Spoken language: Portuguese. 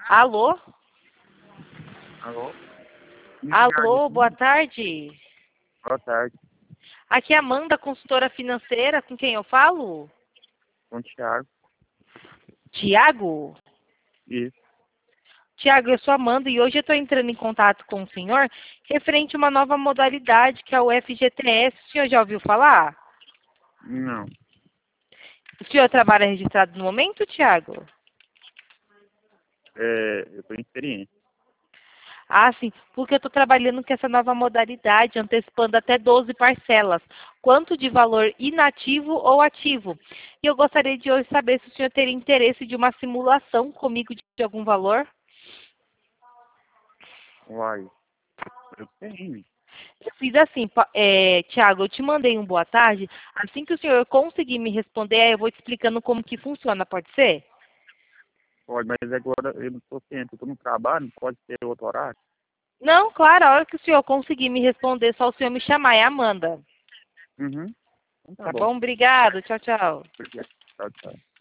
Alô? Alô? Alô, boa tarde. Boa tarde, Aqui é Amanda, consultora financeira, com quem eu falo? com o Thiago. Tiago? Isso. Tiago, eu sou Amanda e hoje eu estou entrando em contato com o senhor referente a uma nova modalidade que é o FGTS. O senhor já ouviu falar? Não. O senhor trabalha registrado no momento, Tiago? Eu tô em experiência. Ah, sim, porque eu estou trabalhando com essa nova modalidade, antecipando até 12 parcelas, quanto de valor inativo ou ativo. E eu gostaria de hoje saber se o senhor teria interesse de uma simulação comigo de algum valor. Uai, eu tenho. Eu fiz assim, Tiago, eu te mandei um boa tarde. Assim que o senhor conseguir me responder, aí eu vou te explicando como que funciona, pode ser? Pode, mas agora eu não tô ciente, eu tô no trabalho, não pode ter outro horário? Não, claro, a hora que o senhor conseguir me responder, só o senhor me chamar, é Amanda. Uhum. Então tá Tá bom. bom? Obrigado, tchau, tchau. Obrigado. Tchau, tchau.